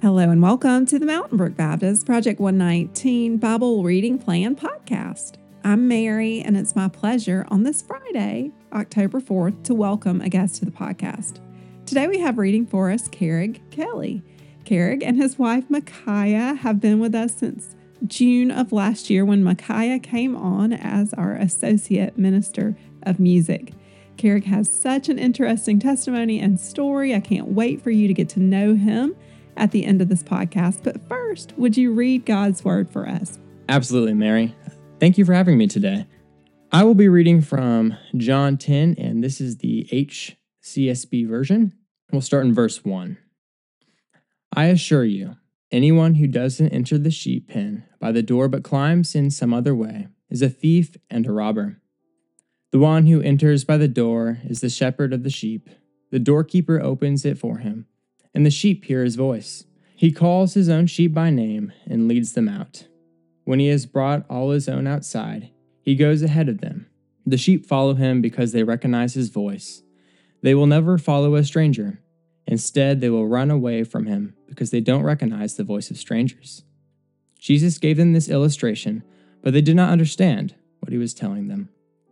Hello and welcome to the Mountain Brook Baptist Project 119 Bible Reading Plan podcast. I'm Mary, and it's my pleasure on this Friday, October 4th, to welcome a guest to the podcast. Today we have reading for us Carrig Kelly. Carrig and his wife Micaiah have been with us since June of last year when Micaiah came on as our Associate Minister of Music. Carrig has such an interesting testimony and story. I can't wait for you to get to know him at the end of this podcast. But first, would you read God's word for us? Absolutely, Mary. Thank you for having me today. I will be reading from John 10, and this is the HCSB version. We'll start in verse 1. I assure you, anyone who doesn't enter the sheep pen by the door but climbs in some other way is a thief and a robber. The one who enters by the door is the shepherd of the sheep. The doorkeeper opens it for him, and the sheep hear his voice. He calls his own sheep by name and leads them out. When he has brought all his own outside, he goes ahead of them. The sheep follow him because they recognize his voice. They will never follow a stranger. Instead, they will run away from him because they don't recognize the voice of strangers. Jesus gave them this illustration, but they did not understand what he was telling them.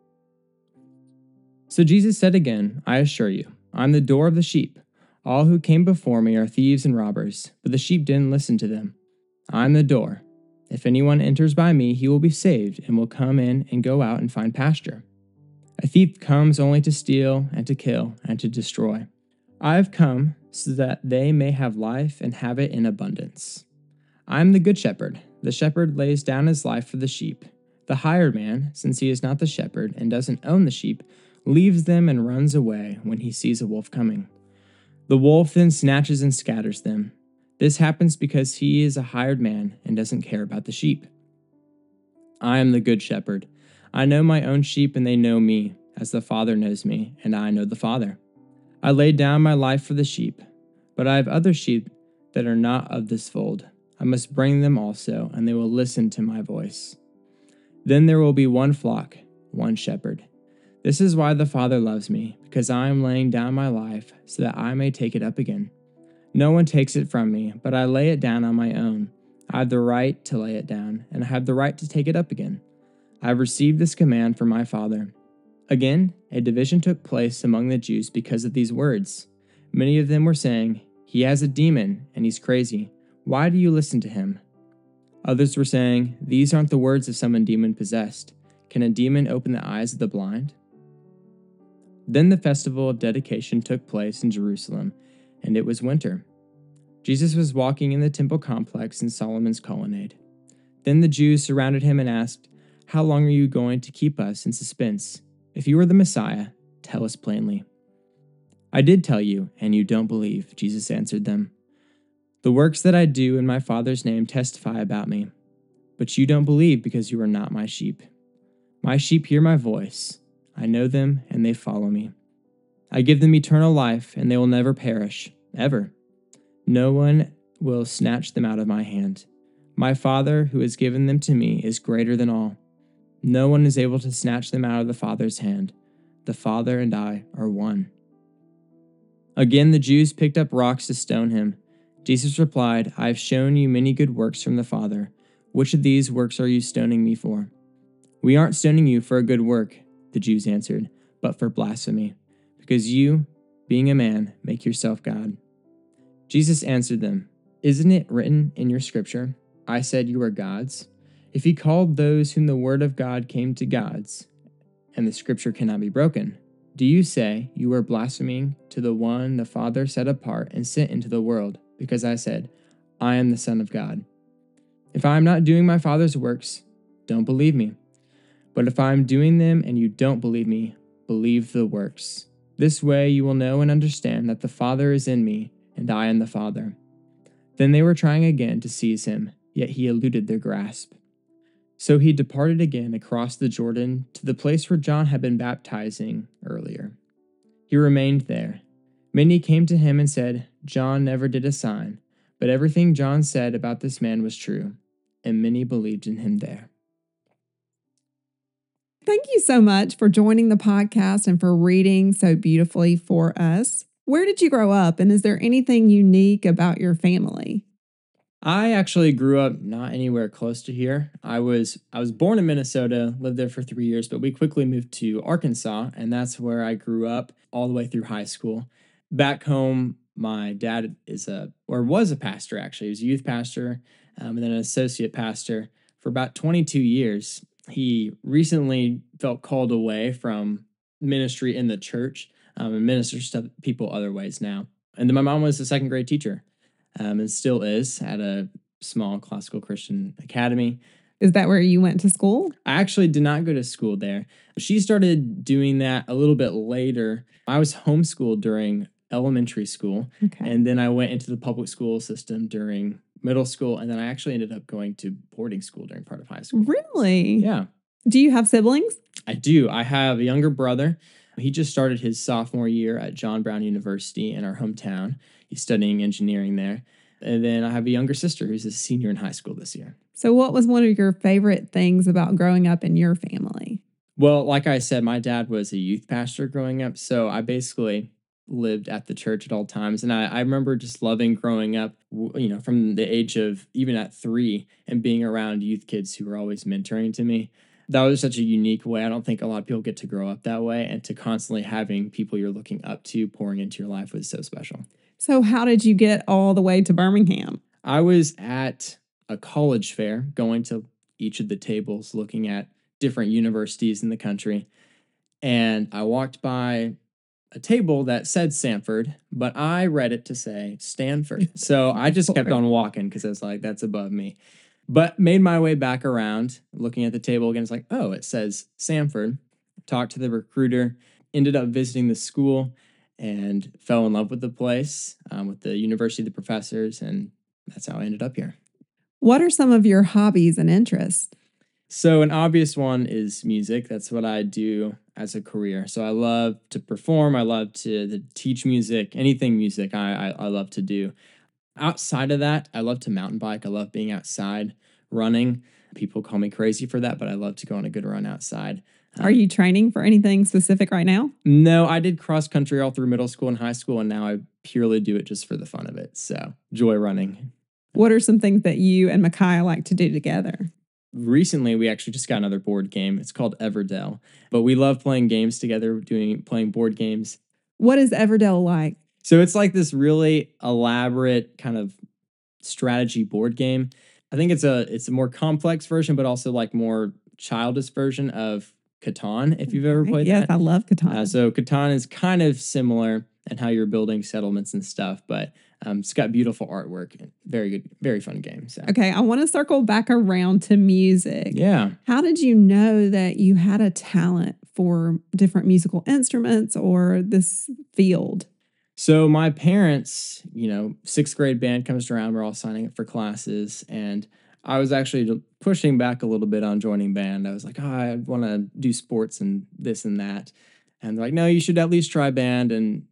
So Jesus said again, I assure you, I'm the door of the sheep. All who came before me are thieves and robbers, but the sheep didn't listen to them. I'm the door. If anyone enters by me, he will be saved and will come in and go out and find pasture. A thief comes only to steal and to kill and to destroy. I have come so that they may have life and have it in abundance. I am the good shepherd. The shepherd lays down his life for the sheep. The hired man, since he is not the shepherd and doesn't own the sheep, leaves them and runs away when he sees a wolf coming. The wolf then snatches and scatters them. This happens because he is a hired man and doesn't care about the sheep. I am the good shepherd. I know my own sheep and they know me, as the Father knows me, and I know the Father. I laid down my life for the sheep, but I have other sheep that are not of this fold. I must bring them also, and they will listen to my voice. Then there will be one flock, one shepherd. This is why the Father loves me, because I am laying down my life so that I may take it up again. No one takes it from me, but I lay it down on my own. I have the right to lay it down, and I have the right to take it up again. I have received this command from my Father. Again, a division took place among the Jews because of these words. Many of them were saying, He has a demon, and he's crazy. Why do you listen to him? Others were saying, These aren't the words of someone demon-possessed. Can a demon open the eyes of the blind? Then the festival of dedication took place in Jerusalem, and it was winter. Jesus was walking in the temple complex in Solomon's colonnade. Then the Jews surrounded him and asked, How long are you going to keep us in suspense? If you are the Messiah, tell us plainly. I did tell you, and you don't believe, Jesus answered them. The works that I do in my Father's name testify about me, but you don't believe because you are not my sheep. My sheep hear my voice. I know them, and they follow me. I give them eternal life, and they will never perish, ever. No one will snatch them out of my hand. My Father, who has given them to me, is greater than all. No one is able to snatch them out of the Father's hand. The Father and I are one. Again, the Jews picked up rocks to stone him. Jesus replied, I have shown you many good works from the Father. Which of these works are you stoning me for? We aren't stoning you for a good work, the Jews answered, but for blasphemy, because you, being a man, make yourself God. Jesus answered them, Isn't it written in your scripture, I said you are gods? If he called those whom the word of God came to gods, and the scripture cannot be broken, do you say you are blaspheming to the one the Father set apart and sent into the world, because I said, I am the Son of God? If I am not doing my Father's works, don't believe me. But if I am doing them and you don't believe me, believe the works. This way you will know and understand that the Father is in me, and I in the Father. Then they were trying again to seize him, yet he eluded their grasp. So he departed again across the Jordan to the place where John had been baptizing earlier. He remained there. Many came to him and said, John never did a sign, but everything John said about this man was true, and many believed in him there. Thank you so much for joining the podcast and for reading so beautifully for us. Where did you grow up, and is there anything unique about your family? I actually grew up not anywhere close to here. I was born in Minnesota, lived there for 3 years, but we quickly moved to Arkansas, and that's where I grew up all the way through high school. Back home, my dad is a or was a pastor actually. He was a youth pastor, and then an associate pastor for about 22 years. He recently felt called away from ministry in the church, and ministers to people other ways now. And then my mom was a second grade teacher, and still is at a small classical Christian academy. Is that where you went to school? I actually did not go to school there. She started doing that a little bit later. I was homeschooled during elementary school, Okay. and then I went into the public school system during middle school, and then I actually ended up going to boarding school during part of high school. Really? Yeah, Do you have siblings? I do. I have a younger brother. He just started his sophomore year at John Brown University in our hometown. He's studying engineering there. And then I have a younger sister who's a senior in high school this year. So, what was one of your favorite things about growing up in your family? Well, like I said, my dad was a youth pastor growing up. So I basically lived at the church at all times. And I remember just loving growing up, from the age of even at 3 and being around youth kids who were always mentoring to me. That was such a unique way. I don't think a lot of people get to grow up that way. And to constantly having people you're looking up to pouring into your life was so special. So, how did you get all the way to Birmingham? I was at a college fair going to each of the tables looking at different universities in the country. And I walked by a table that said Samford, but I read it to say Stanford. So I just kept on walking because I was like, that's above me. But made my way back around, looking at the table again. It's like, oh, it says Samford. Talked to the recruiter, ended up visiting the school, and fell in love with the place, with the university, the professors, and that's how I ended up here. What are some of your hobbies and interests? So an obvious one is music. That's what I do as a career. So I love to perform. I love to teach music, anything music I love to do. Outside of that, I love to mountain bike. I love being outside running. People call me crazy for that, but I love to go on a good run outside. Are you training for anything specific right now? No, I did cross country all through middle school and high school, and now I purely do it just for the fun of it. So joy running. What are some things that you and Micaiah like to do together? Recently, we actually just got another board game. It's called Everdell, but we love playing games together, playing board games. What is Everdell like? So it's like this really elaborate kind of strategy board game. I think it's a more complex version, but also like more childish version of Catan, if you've ever played Yes, that. I love Catan. So Catan is kind of similar in how you're building settlements and stuff, but it's got beautiful artwork. Very good, very fun game. So. Okay, I want to circle back around to music. Yeah. How did you know that you had a talent for different musical instruments or this field? So my parents, sixth grade band comes around, we're all signing up for classes, and I was actually pushing back a little bit on joining band. I was like, I want to do sports and this and that. And they're like, no, you should at least try band and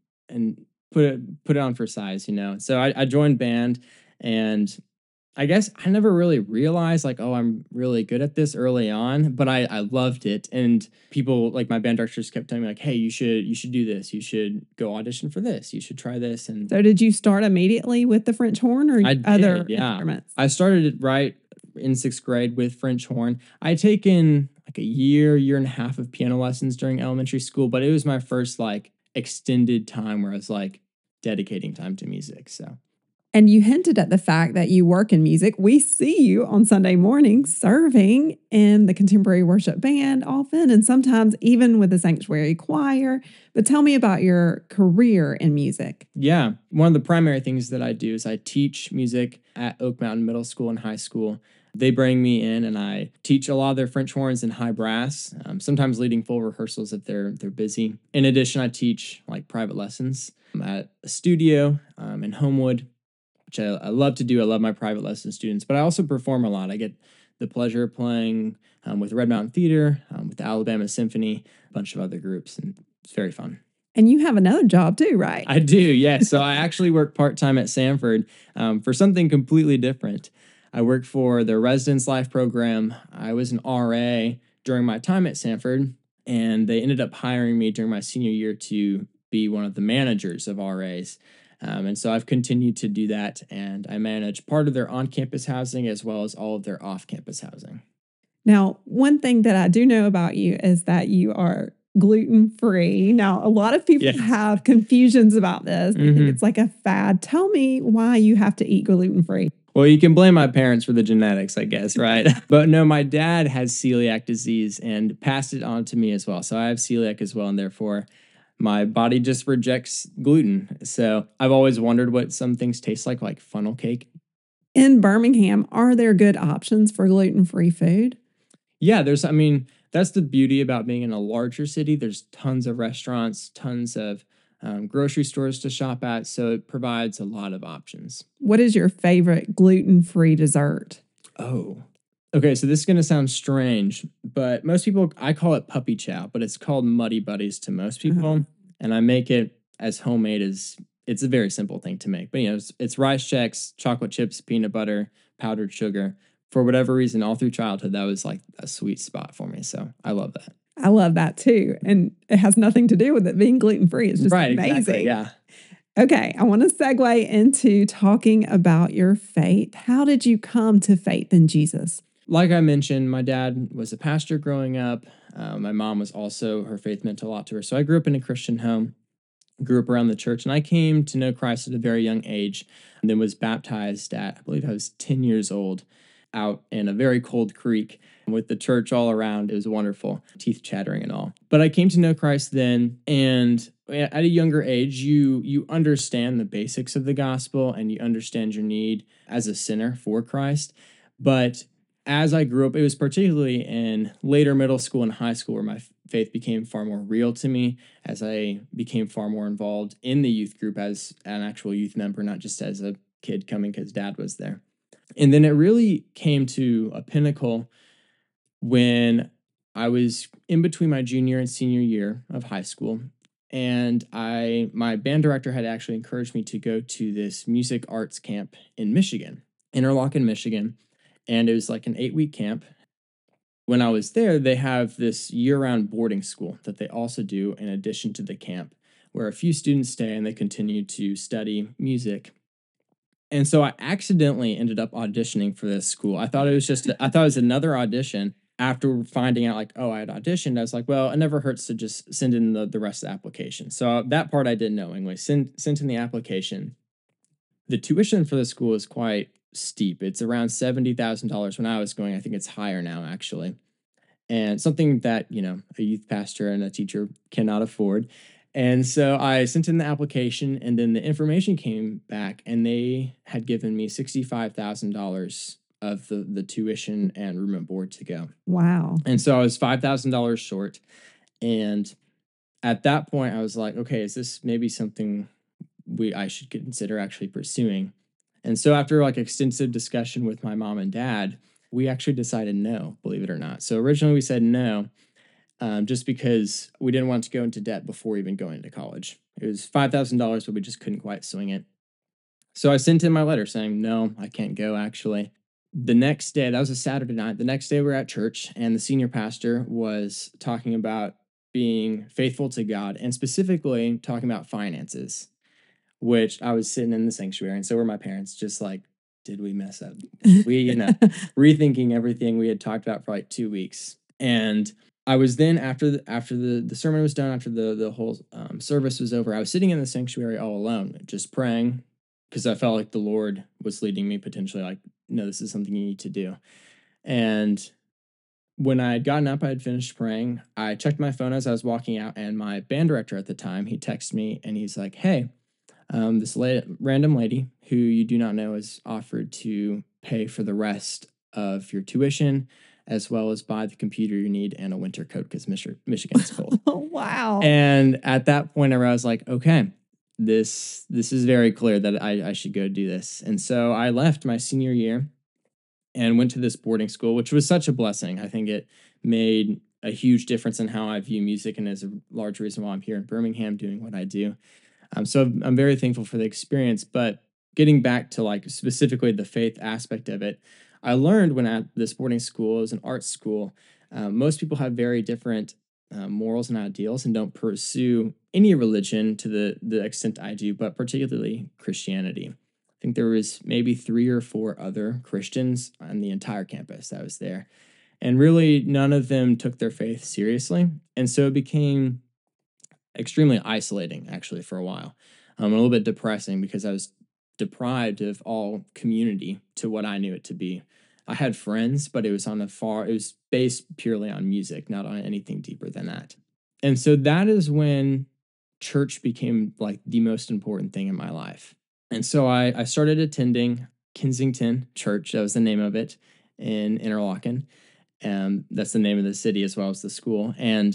put it on for size, So I joined band, and I guess I never really realized like, oh, I'm really good at this early on, but I loved it. And people like my band directors kept telling me like, hey, you should do this. You should go audition for this. You should try this. And So did you start immediately with the French horn or I did, other yeah. instruments? I started it right in sixth grade with French horn. I had taken like a year and a half of piano lessons during elementary school, but it was my first like extended time where I was like dedicating time to music. So. And you hinted at the fact that you work in music. We see you on Sunday mornings serving in the contemporary worship band often, and sometimes even with the sanctuary choir. But tell me about your career in music. Yeah. One of the primary things that I do is I teach music at Oak Mountain Middle School and High School. They bring me in and I teach a lot of their French horns and high brass, sometimes leading full rehearsals if they're busy. In addition, I teach like private lessons at a studio in Homewood, which I love to do. I love my private lesson students, but I also perform a lot. I get the pleasure of playing with Red Mountain Theater, with the Alabama Symphony, a bunch of other groups, and it's very fun. And you have another job too, right? I do, yes. So I actually work part-time at Samford for something completely different. I work for the Residence Life program. I was an RA during my time at Samford, and they ended up hiring me during my senior year to be one of the managers of RAs. And so I've continued to do that, and I manage part of their on-campus housing as well as all of their off-campus housing. Now, one thing that I do know about you is that you are gluten-free. Now, a lot of people Yes. have confusions about this. They think Mhm. it's like a fad. Tell me why you have to eat gluten-free. Well, you can blame my parents for the genetics, I guess, right? But no, my dad has celiac disease and passed it on to me as well. So I have celiac as well, and therefore my body just rejects gluten. So I've always wondered what some things taste like funnel cake. In Birmingham, are there good options for gluten-free food? Yeah, I mean, that's the beauty about being in a larger city. There's tons of restaurants, tons of grocery stores to shop at. So it provides a lot of options. What is your favorite gluten-free dessert? Oh, okay. So this is going to sound strange, but most people, I call it puppy chow, but it's called Muddy Buddies to most people. And I make it as homemade as it's a very simple thing to make. But, it's rice checks, chocolate chips, peanut butter, powdered sugar. For whatever reason, all through childhood, that was like a sweet spot for me. So I love that. I love that too. And it has nothing to do with it being gluten-free. It's just Right, amazing. exactly. Yeah. Okay, I want to segue into talking about your faith. How did you come to faith in Jesus? Like I mentioned, my dad was a pastor growing up. My mom was also, her faith meant a lot to her. So I grew up in a Christian home, grew up around the church, and I came to know Christ at a very young age and then was baptized at, I believe I was 10 years old, out in a very cold creek with the church all around. It was wonderful, teeth chattering and all. But I came to know Christ then, and at a younger age, you understand the basics of the gospel and you understand your need as a sinner for Christ. But as I grew up, it was particularly in later middle school and high school where my faith became far more real to me as I became far more involved in the youth group as an actual youth member, not just as a kid coming because dad was there. And then it really came to a pinnacle when I was in between my junior and senior year of high school. And my band director had actually encouraged me to go to this music arts camp in Michigan, Interlochen, Michigan. And it was like an 8-week camp. When I was there, they have this year-round boarding school that they also do in addition to the camp, where a few students stay and they continue to study music. And so I accidentally ended up auditioning for this school. I thought it was another audition. After finding out, like, oh, I had auditioned, I was like, well, it never hurts to just send in the rest of the application. So that part I did knowingly. Sent in the application. The tuition for the school is quite steep. It's around $70,000 when I was going. I think it's higher now, actually. And something that, a youth pastor and a teacher cannot afford. And so I sent in the application, and then the information came back, and they had given me $65,000 of the tuition and room and board to go. Wow. And so I was $5,000 short. And at that point, I was like, okay, is this maybe something I should consider actually pursuing? And so after like extensive discussion with my mom and dad, we actually decided no, believe it or not. So originally we said no, just because we didn't want to go into debt before even going to college. It was $5,000, but we just couldn't quite swing it. So I sent in my letter saying, no, I can't go actually. The next day, that was a Saturday night. The next day, we were at church, and the senior pastor was talking about being faithful to God and specifically talking about finances, which I was sitting in the sanctuary, and so were my parents, just like, did we mess up? We, rethinking everything we had talked about for like 2 weeks. And I was then, after the sermon was done, after the whole service was over, I was sitting in the sanctuary all alone, just praying, because I felt like the Lord was leading me potentially, like, no, this is something you need to do. And when I had gotten up, I had finished praying. I checked my phone as I was walking out, and my band director at the time, he texted me, and he's like, hey, this random lady who you do not know has offered to pay for the rest of your tuition, as well as buy the computer you need and a winter coat because Michigan's cold. Oh, wow. And at that point, I was like, okay, this is very clear that I should go do this. And so I left my senior year and went to this boarding school, which was such a blessing. I think it made a huge difference in how I view music and is a large reason why I'm here in Birmingham doing what I do. So I'm very thankful for the experience. But getting back to like specifically the faith aspect of it, I learned when at this boarding school, it was an art school, most people have very different morals and ideals and don't pursue any religion to the extent I do, but particularly Christianity. I think there was maybe 3 or 4 other Christians on the entire campus that was there. And really, none of them took their faith seriously. And so it became extremely isolating, actually, for a while. A little bit depressing because I was deprived of all community to what I knew it to be. I had friends, but it was based purely on music, not on anything deeper than that. And so that is when church became like the most important thing in my life. And so I started attending Kensington Church. That was the name of it in Interlaken. And that's the name of the city as well as the school. And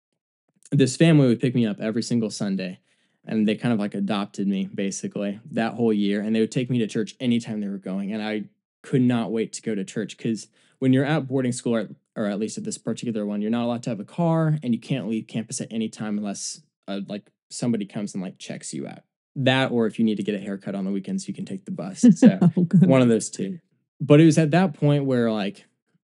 this family would pick me up every single Sunday. And they kind of like adopted me basically that whole year. And they would take me to church anytime they were going. And I could not wait to go to church because when you're at boarding school, or at least at this particular one, you're not allowed to have a car and you can't leave campus at any time unless like somebody comes and like checks you out. That, or if you need to get a haircut on the weekends, you can take the bus. So one of those two. But it was at that point where like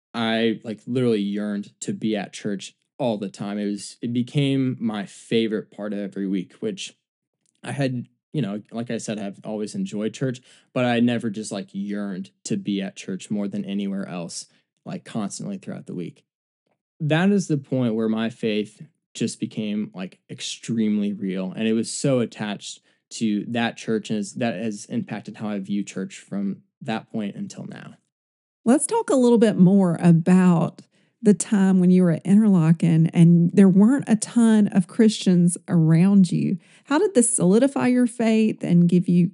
I like literally yearned to be at church all the time. It became my favorite part of every week, which I had, like I said, I've always enjoyed church, but I never just like yearned to be at church more than anywhere else, like constantly throughout the week. That is the point where my faith just became like extremely real. And it was so attached to that church, and that has impacted how I view church from that point until now. Let's talk a little bit more about the time when you were at Interlaken and there weren't a ton of Christians around you. How did this solidify your faith and give you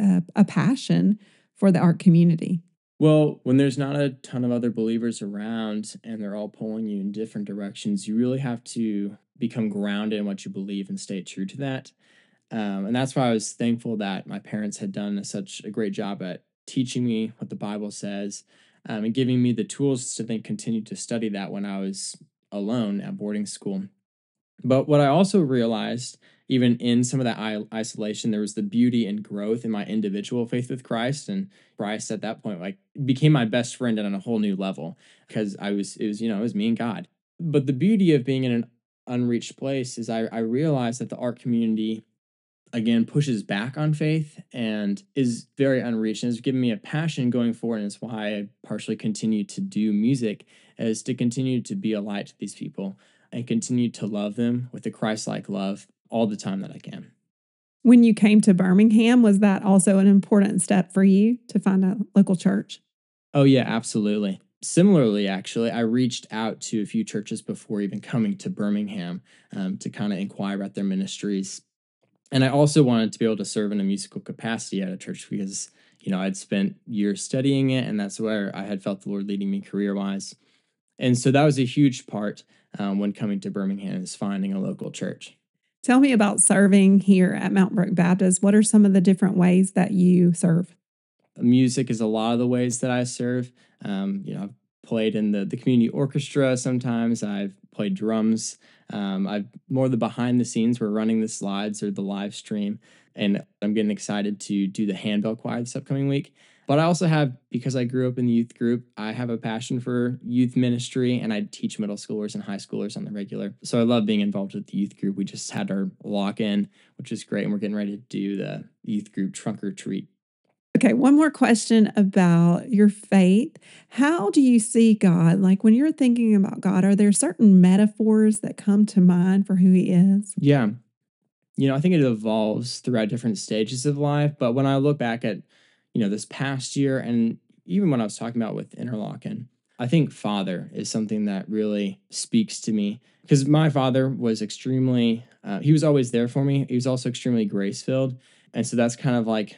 a passion for the art community? Well, when there's not a ton of other believers around and they're all pulling you in different directions, you really have to become grounded in what you believe and stay true to that. And that's why I was thankful that my parents had done such a great job at teaching me what the Bible says, and giving me the tools to then continue to study that when I was alone at boarding school. But what I also realized, even in some of that isolation, there was the beauty and growth in my individual faith with Christ. And Christ at that point, like, became my best friend on a whole new level because it was me and God. But the beauty of being in an unreached place is I realized that the art community again pushes back on faith and is very unreached, and has given me a passion going forward, and it's why I partially continue to do music, is to continue to be a light to these people and continue to love them with a Christ-like love all the time that I can. When you came to Birmingham, was that also an important step for you to find a local church? Oh yeah, absolutely. Similarly, actually, I reached out to a few churches before even coming to Birmingham, to kind of inquire about their ministries. And I also wanted to be able to serve in a musical capacity at a church because, I'd spent years studying it, and that's where I had felt the Lord leading me career-wise. And so that was a huge part, when coming to Birmingham, is finding a local church. Tell me about serving here at Mountain Brook Baptist. What are some of the different ways that you serve? Music is a lot of the ways that I serve. I've played in the community orchestra sometimes. I've played drums. I've more the behind the scenes. We're running the slides or the live stream, and I'm getting excited to do the handbell choir this upcoming week. But I also have, because I grew up in the youth group, I have a passion for youth ministry, and I teach middle schoolers and high schoolers on the regular. So I love being involved with the youth group. We just had our lock-in, which is great, and we're getting ready to do the youth group trunk or treat. Okay, one more question about your faith. How do you see God? Like when you're thinking about God, are there certain metaphors that come to mind for who he is? Yeah. I think it evolves throughout different stages of life. But when I look back at, this past year, and even when I was talking about with Interlaken, I think father is something that really speaks to me because my father was he was always there for me. He was also extremely grace filled. And so that's kind of like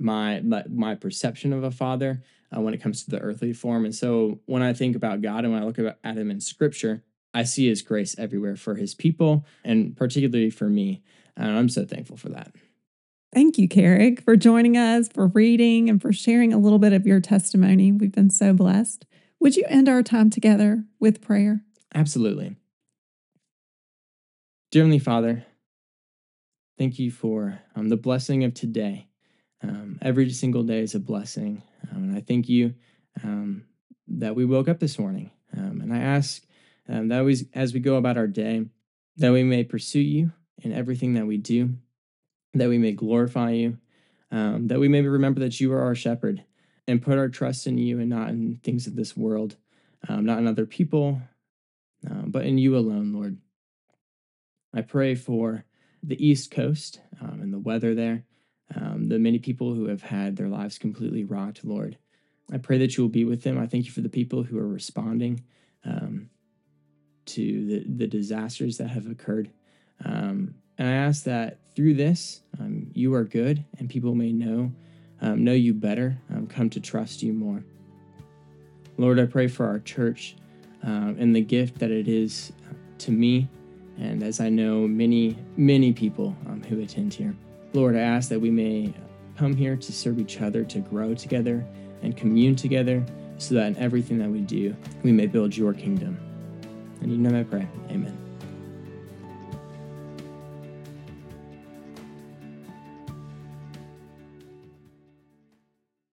my perception of a father, when it comes to the earthly form. And so when I think about God and when I look at him in scripture, I see his grace everywhere for his people and particularly for me. And I'm so thankful for that. Thank you, Carrick, for joining us, for reading, and for sharing a little bit of your testimony. We've been so blessed. Would you end our time together with prayer? Absolutely. Dear Heavenly Father, thank you for the blessing of today. Every single day is a blessing. And I thank you that we woke up this morning. And I ask that as we go about our day, that we may pursue you in everything that we do, that we may glorify you, that we may remember that you are our shepherd and put our trust in you and not in things of this world, not in other people, but in you alone, Lord. I pray for the East Coast and the weather there, the many people who have had their lives completely rocked, Lord. I pray that you will be with them. I thank you for the people who are responding to the disasters that have occurred. And I ask that through this, you are good and people may know you better, come to trust you more. Lord, I pray for our church and the gift that it is to me, and as I know many, many people who attend here. Lord, I ask that we may come here to serve each other, to grow together and commune together, so that in everything that we do, we may build your kingdom. And in your name I pray, amen.